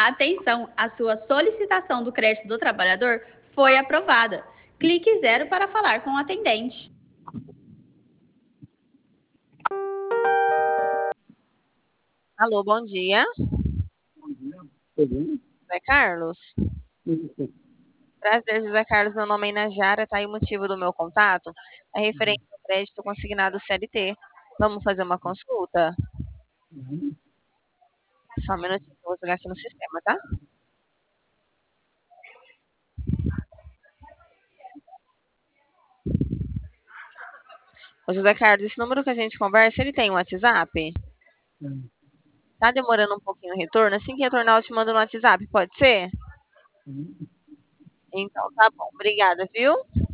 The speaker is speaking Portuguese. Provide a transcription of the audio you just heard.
Atenção, a sua solicitação do crédito do trabalhador foi aprovada. Clique 0 para falar com o atendente. Alô, bom dia. José Carlos? Prazer, José Carlos. Meu nome é Inajara, tá aí o motivo do meu contato. É referente ao crédito consignado CLT. Vamos fazer uma consulta? Só um minutinho, eu vou jogar aqui no sistema, tá? Ô, José Carlos, esse número que a gente conversa, ele tem um WhatsApp? Tá demorando um pouquinho o retorno? Assim que retornar, eu te mando no WhatsApp, pode ser? Então, tá bom. Obrigada, viu?